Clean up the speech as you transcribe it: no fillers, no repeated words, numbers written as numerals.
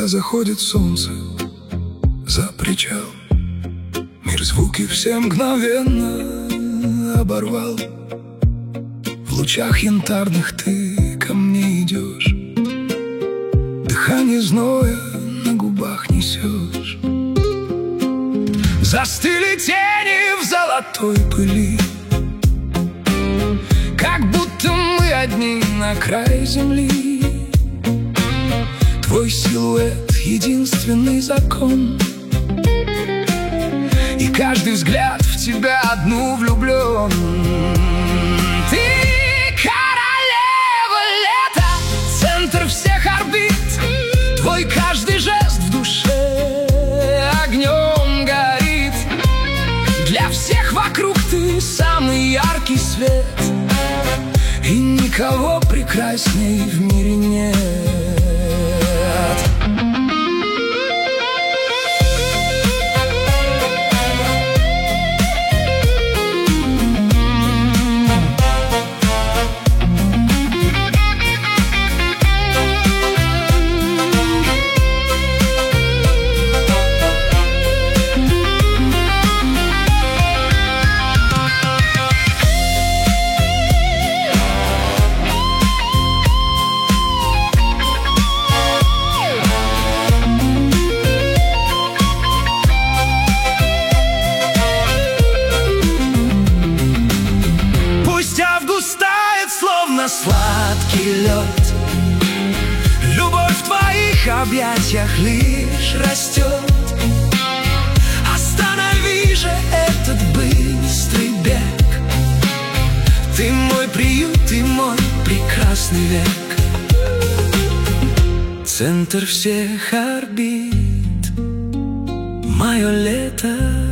заходит солнце за причал, мир звуки все мгновенно оборвал. В лучах янтарных ты ко мне идешь, дыхание зноя на губах несешь. Застыли тени в золотой пыли, как будто мы одни на крае земли. Твой силуэт — единственный закон, и каждый взгляд в тебя одну влюблен. Ты королева лета, центр всех орбит. Твой каждый жест в душе огнем горит. Для всех вокруг ты самый яркий свет, и никого прекрасней в мире нет. Словно сладкий лед, любовь в твоих объятиях лишь растет. Останови же этот быстрый бег, ты мой приют, ты мой прекрасный век. Центр всех орбит, мое лето.